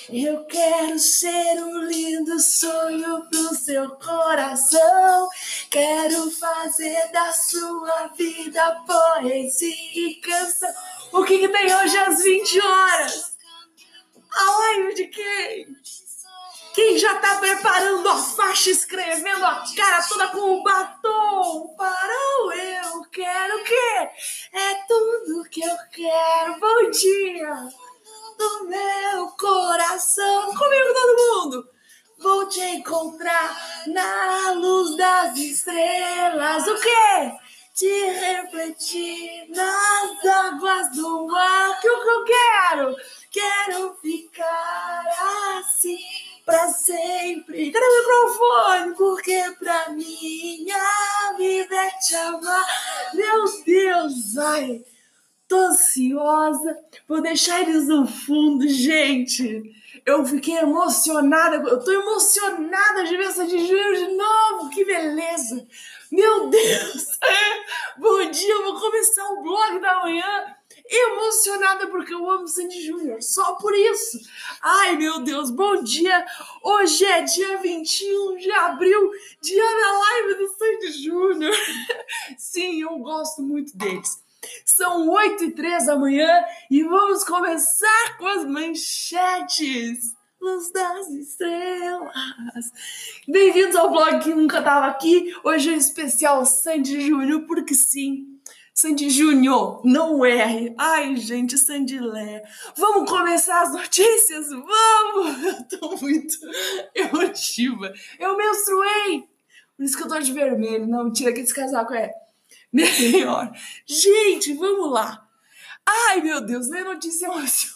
Eu quero ser um lindo sonho pro seu coração. Quero fazer da sua vida poesia e canção. O que tem hoje às 20 horas? A live de quem? Quem já tá preparando a faixa, escrevendo a cara toda com o batom? Para o eu quero o quê? É tudo que eu quero. Bom dia do meu coração. Comigo todo mundo. Vou te encontrar na luz das estrelas. O quê? Te refletir nas águas do mar. Que o que eu quero? Quero ficar assim pra sempre. Cadê o microfone? Porque pra minha vida é te amar. Meu Deus, ai, tô ansiosa. Vou deixar eles no fundo, gente. Eu fiquei emocionada. Eu tô emocionada de ver Sandy Júnior de novo. Que beleza. Meu Deus. Bom dia, eu vou começar o blog da manhã emocionada porque eu amo Sandy Júnior, só por isso. Ai, meu Deus, bom dia. Hoje é dia 21 de abril, dia da live do Sandy Júnior. Sim, eu gosto muito deles. São 8h03 da manhã e vamos começar com as manchetes. Luz das estrelas. Bem-vindos ao blog que nunca tava aqui. Hoje é especial Sandy Júnior, porque sim, Sandy Júnior, não erre. Ai, gente, Sandy Lé. Vamos começar as notícias? Vamos! Eu tô muito emotiva. Eu menstruei. Por isso que eu tô de vermelho. Não, mentira, que esse casaco é melhor. Gente, vamos lá. Ai, meu Deus, lê notícia emocionante.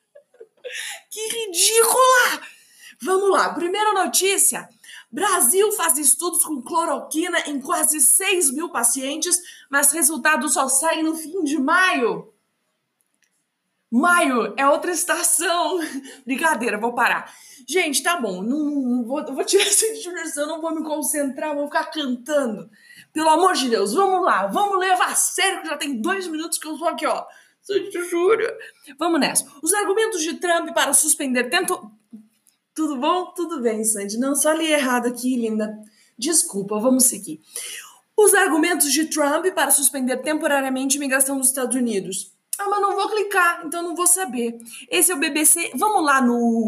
Que ridícula! Vamos lá, primeira notícia. Brasil faz estudos com cloroquina em quase 6 mil pacientes, mas resultados só saem no fim de maio. Maio é outra estação. Brincadeira, vou parar. Gente, tá bom, não vou tirar essa diversão, não vou me concentrar, vou ficar cantando. Pelo amor de Deus, vamos lá, vamos levar a sério, que já tem 2 minutos que eu tô aqui, ó. Sandy Júnior. Vamos nessa. Os argumentos de Trump para suspender Tudo bom? Tudo bem, Sandy. Não, só li errado aqui, linda. Desculpa, vamos seguir. Os argumentos de Trump para suspender temporariamente a imigração dos Estados Unidos. Ah, mas não vou clicar, então não vou saber. Esse é o BBC. Vamos lá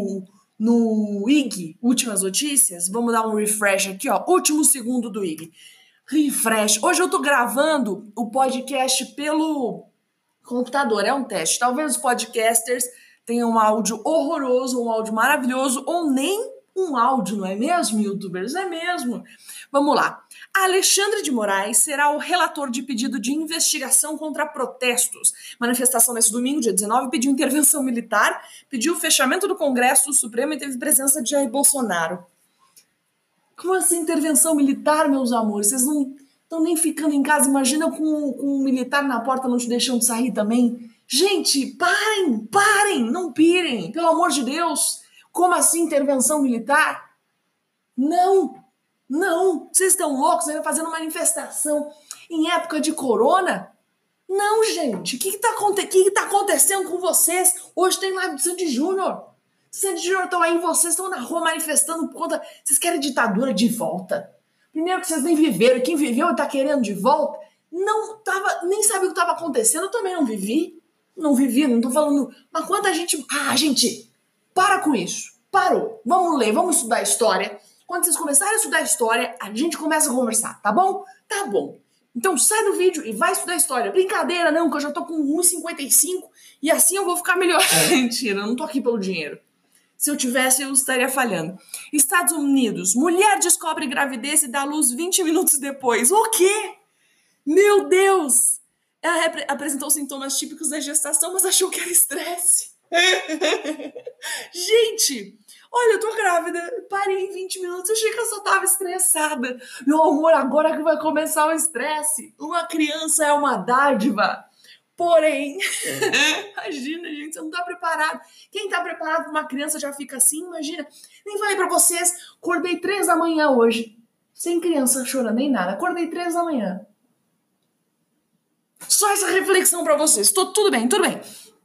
no IG, últimas notícias. Vamos dar um refresh aqui, ó. Último segundo do IG. Refresh. Hoje eu tô gravando o podcast pelo computador, é um teste. Talvez os podcasters tenham um áudio horroroso, um áudio maravilhoso, ou nem um áudio, não é mesmo, youtubers? É mesmo. Vamos lá. Alexandre de Moraes será o relator de pedido de investigação contra protestos. Manifestação nesse domingo, dia 19, pediu intervenção militar, pediu o fechamento do Congresso Supremo e teve presença de Jair Bolsonaro. Como assim intervenção militar, meus amores? Vocês não estão nem ficando em casa? Imagina com um militar na porta não te deixando sair também. Gente, parem, não pirem, pelo amor de Deus. Como assim intervenção militar? Não, vocês estão loucos, ainda fazendo manifestação em época de corona? Não, gente, o que tá acontecendo com vocês? Hoje tem live do Sandy Júnior. Sandy Júnior estão aí, vocês estão na rua manifestando por conta... Vocês querem ditadura de volta? Primeiro que vocês nem viveram, quem viveu e tá querendo de volta, nem sabe o que estava acontecendo, eu também não vivi, não tô falando... Mas quanta gente... Ah, gente, para com isso, parou, vamos ler, vamos estudar história. Quando vocês começarem a estudar história, a gente começa a conversar, tá bom? Tá bom. Então sai do vídeo e vai estudar história. Brincadeira, não, que eu já tô com 1,55 e assim eu vou ficar melhor. Mentira, eu não tô aqui pelo dinheiro. Se eu tivesse, eu estaria falhando. Estados Unidos. Mulher descobre gravidez e dá luz 20 minutos depois. O quê? Meu Deus! Ela apresentou sintomas típicos da gestação, mas achou que era estresse. Gente, olha, eu tô grávida. Parei em 20 minutos. Achei que eu só tava estressada. Meu amor, agora que vai começar o estresse. Uma criança é uma dádiva. Porém, imagina, gente, você não tá preparado. Quem tá preparado pra uma criança já fica assim, imagina. Nem falei pra vocês, acordei 3 da manhã hoje. Sem criança chorando nem nada. Acordei 3 da manhã. Só essa reflexão pra vocês. Tudo bem.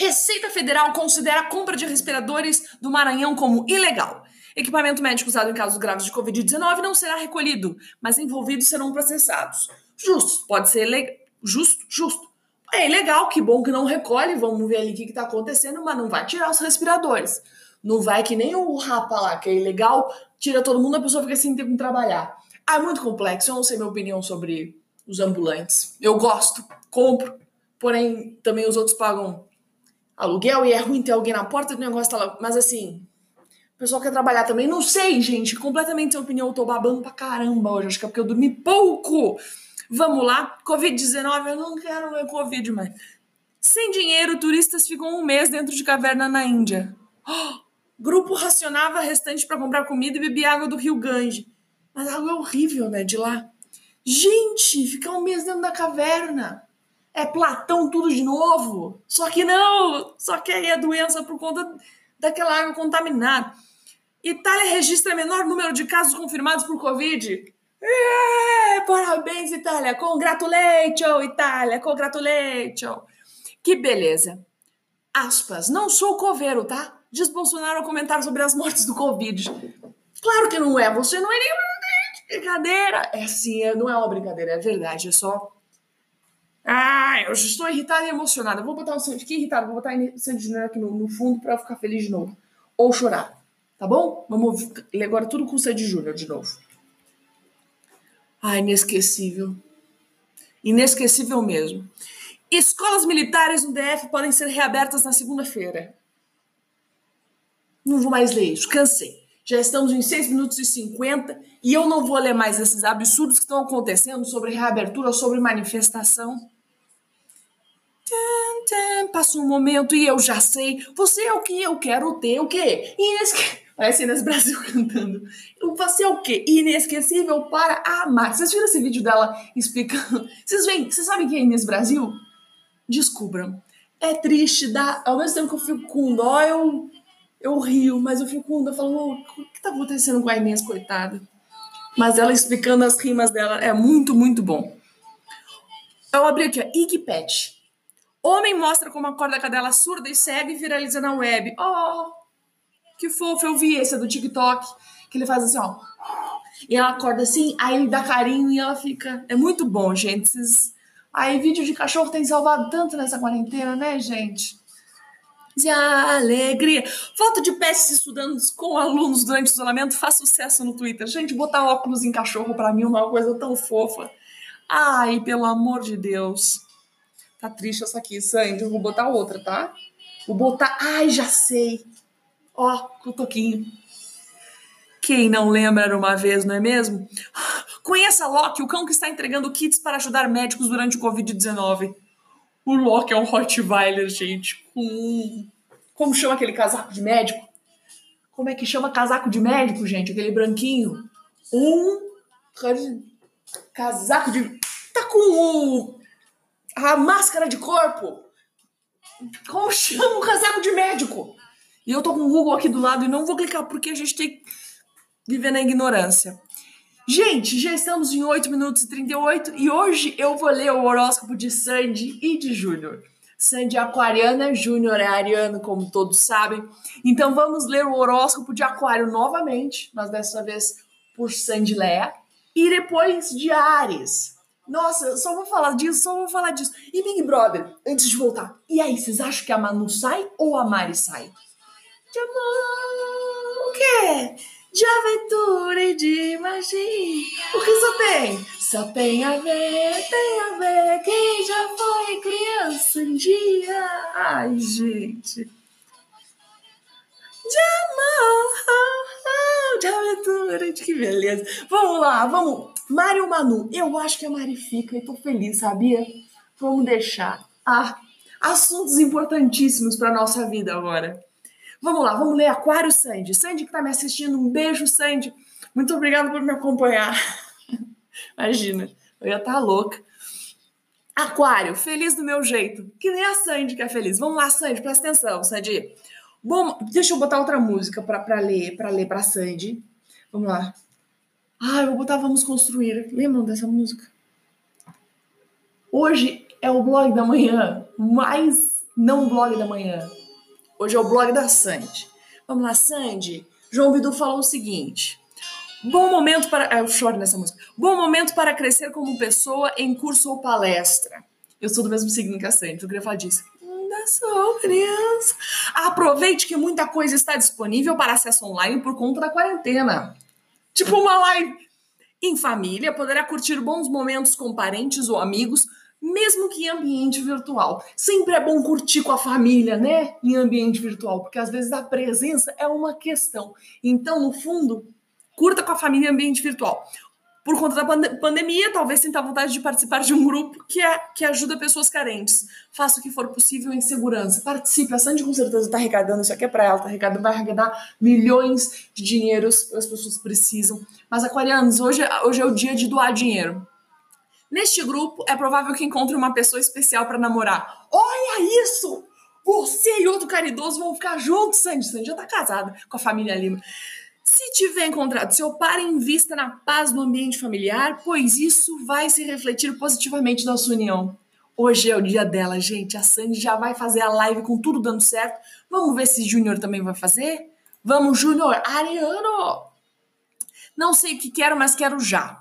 Receita Federal considera a compra de respiradores do Maranhão como ilegal. Equipamento médico usado em casos graves de Covid-19 não será recolhido, mas envolvidos serão processados. Justo, pode ser justo. É ilegal, que bom que não recolhe, vamos ver ali o que está acontecendo, mas não vai tirar os respiradores. Não vai que nem o rapa lá, que é ilegal, tira todo mundo, a pessoa fica sem ter como trabalhar. É muito complexo, eu não sei minha opinião sobre os ambulantes. Eu gosto, compro, porém também os outros pagam aluguel e é ruim ter alguém na porta do negócio tá lá. Mas assim, o pessoal quer trabalhar também. Não sei, gente, completamente sem opinião. Eu tô babando pra caramba hoje, acho que é porque eu dormi pouco. Vamos lá, Covid-19, eu não quero ver Covid mais. Sem dinheiro, turistas ficam um mês dentro de caverna na Índia. Grupo racionava restante para comprar comida e beber água do rio Gange. Mas a água é horrível, né, de lá. Gente, ficar um mês dentro da caverna. É Platão tudo de novo. Só que não, só que aí é doença por conta daquela água contaminada. Itália registra menor número de casos confirmados por Covid. Parabéns, Itália. Congratulation, Itália. Congratulation. Que beleza. Aspas, não sou coveiro, tá? Diz Bolsonaro ao comentar sobre as mortes do Covid. Claro que não é. Você não é nenhuma brincadeira. É sim, não é uma brincadeira, é verdade. É só... eu já estou irritada e emocionada. Vou botar o Sandy. Fiquei irritada. Vou botar o Sandy Júnior aqui no fundo pra eu ficar feliz de novo. Ou chorar. Tá bom? Vamos ler agora tudo com o Sandy Júnior de novo. Inesquecível. Inesquecível mesmo. Escolas militares no DF podem ser reabertas na segunda-feira. Não vou mais ler isso, cansei. Já estamos em 6 minutos e 50 e eu não vou ler mais esses absurdos que estão acontecendo sobre reabertura, sobre manifestação. Passa um momento e eu já sei. Você é o que eu quero ter, o quê? Parece Inês Brasil cantando. Você é o quê? Inesquecível para amar. Vocês viram esse vídeo dela explicando? Vocês sabem quem é Inês Brasil? Descubram. É triste, ao mesmo tempo que eu fico com dó, eu rio, mas eu fico com dó, falando, o que tá acontecendo com a Inês, coitada? Mas ela explicando as rimas dela é muito, muito bom. Eu abri aqui, ó, Igpet. Homem mostra como acorda a cadela surda e cega e viraliza na web. Oh, que fofo, eu vi esse, é do TikTok, que ele faz assim, ó. E ela acorda assim, aí ele dá carinho e ela fica... É muito bom, gente. Aí vídeo de cachorro tem salvado tanto nessa quarentena, né, gente? De alegria. Foto de pets estudando com alunos durante o isolamento faz sucesso no Twitter. Gente, botar óculos em cachorro pra mim é uma coisa tão fofa. Ai, pelo amor de Deus. Tá triste essa aqui, Sandy. Eu vou botar outra, tá? Vou botar... Ai, já sei. Ó, cotoquinho. Quem não lembra era uma vez, não é mesmo? Conheça Loki, o cão que está entregando kits para ajudar médicos durante o Covid-19. O Loki é um Rottweiler, gente. Como chama aquele casaco de médico? Como é que chama casaco de médico, gente? Aquele branquinho. Casaco de... Tá com a máscara de corpo. Como chama o casaco de médico? E eu tô com o Google aqui do lado e não vou clicar porque a gente tem que viver na ignorância. Gente, já estamos em 8 minutos e 38 e hoje eu vou ler o horóscopo de Sandy e de Júnior. Sandy é aquariana, Júnior é ariano, como todos sabem. Então vamos ler o horóscopo de Aquário novamente, mas dessa vez por Sandy Lea. E depois de Áries. Nossa, só vou falar disso. E Big Brother, antes de voltar. E aí, vocês acham que a Manu sai ou a Mari sai? De amor, o quê? De aventura e de magia. O que só tem? Só tem a ver quem já foi criança um dia. Ai, gente. De amor, de aventura, de que beleza. Vamos lá, vamos. Mari ou Manu? Eu acho que a Mari fica e tô feliz, sabia? Vamos deixar. Assuntos importantíssimos pra nossa vida agora. Vamos lá, vamos ler Aquário, Sandy. Sandy que tá me assistindo, um beijo, Sandy. Muito obrigada por me acompanhar. Imagina, eu ia estar louca. Aquário, feliz do meu jeito. Que nem a Sandy que é feliz. Vamos lá, Sandy, presta atenção, Sandy. Bom, deixa eu botar outra música pra ler pra Sandy. Vamos lá. Eu vou botar Vamos Construir. Lembram dessa música? Hoje é o blog da manhã mais não o blog da manhã. Hoje é o blog da Sandy. Vamos lá, Sandy. João Bidu falou o seguinte: bom momento para... eu choro nessa música. Bom momento para crescer como pessoa em curso ou palestra. Eu sou do mesmo signo que a Sandy, eu queria falar disso. Ainda sou criança. Aproveite que muita coisa está disponível para acesso online por conta da quarentena. Tipo uma live. Em família, poderá curtir bons momentos com parentes ou amigos, mesmo que em ambiente virtual. Sempre é bom curtir com a família, né? Em ambiente virtual, porque às vezes a presença é uma questão. Então, no fundo, curta com a família em ambiente virtual. Por conta da pandemia, talvez sinta vontade de participar de um grupo que ajuda pessoas carentes. Faça o que for possível em segurança. Participe. A Sandy com certeza está arrecadando. Isso aqui é para ela. Vai arrecadar milhões de dinheiros que as pessoas precisam. Mas, aquarianos, hoje é o dia de doar dinheiro. Neste grupo, é provável que encontre uma pessoa especial para namorar. Olha isso! Você e outro caridoso vão ficar juntos, Sandy. Sandy já está casada com a família Lima. Se tiver encontrado seu par, invista na paz do ambiente familiar, pois isso vai se refletir positivamente na sua união. Hoje é o dia dela, gente. A Sandy já vai fazer a live com tudo dando certo. Vamos ver se Júnior também vai fazer? Vamos, Júnior! Ariano! Não sei o que quero, mas quero já.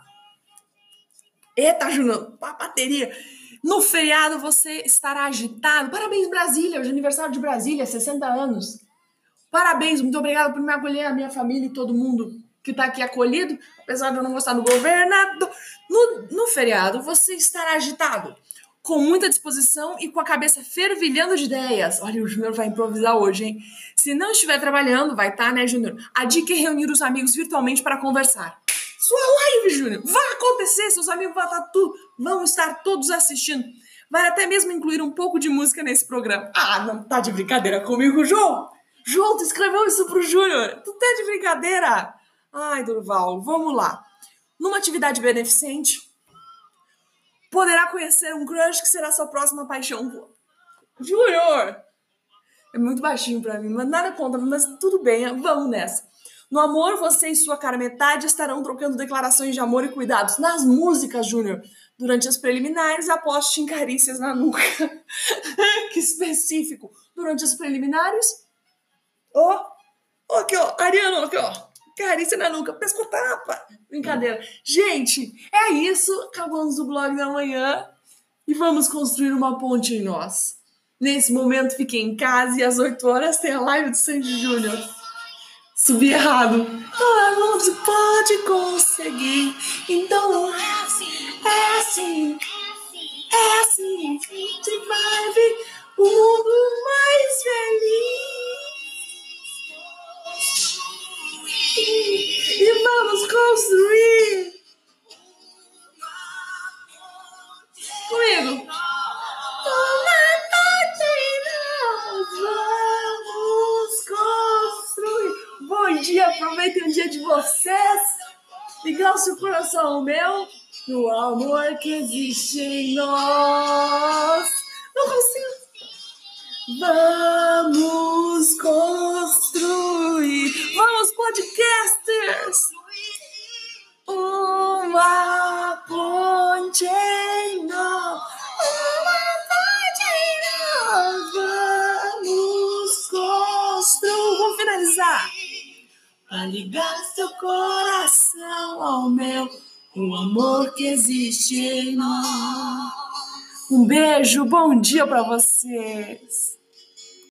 Eita, Júnior! Bateria! No feriado você estará agitado. Parabéns, Brasília! Hoje é aniversário de Brasília, 60 anos. Parabéns, muito obrigada por me acolher, a minha família e todo mundo que está aqui acolhido, apesar de eu não gostar do governador. No feriado, você estará agitado, com muita disposição e com a cabeça fervilhando de ideias. Olha, o Júnior vai improvisar hoje, hein? Se não estiver trabalhando, vai estar, né, Júnior? A dica é reunir os amigos virtualmente para conversar. Sua live, Júnior, vai acontecer, seus amigos vão estar todos assistindo. Vai até mesmo incluir um pouco de música nesse programa. Ah, não tá de brincadeira comigo, João? João, tu escreveu isso pro Júnior? Tu tá de brincadeira? Ai, Durval, vamos lá. Numa atividade beneficente, poderá conhecer um crush que será sua próxima paixão. Júnior! É muito baixinho pra mim, mas nada contra, mas tudo bem, vamos nessa. No amor, você e sua cara metade estarão trocando declarações de amor e cuidados. Nas músicas, Júnior, durante as preliminares, aposte em carícias na nuca. Que específico. Durante as preliminares... Aqui, ó, Ariano, aqui, ó. Carícia na nuca, pescotapa. Brincadeira. Gente, é isso. Acabamos o blog da manhã e vamos construir uma ponte em nós. Nesse momento, fiquei em casa e às 8 horas tem a live do Sandy Júnior. Subi errado. Não se pode conseguir. Então é assim. É assim. A gente vai ver o mundo mais feliz. E vamos construir. Comigo. Vamos construir. Bom dia, aproveitem o dia de vocês. Ligar o seu coração ao meu. No amor que existe em nós. Não consigo. Vamos construir. Vamos, podcasters. Uma ponte em nós. Uma ponte em nós. Vamos construir. Vamos finalizar. Pra ligar seu coração ao meu. O amor que existe em nós. Um beijo, bom dia pra vocês.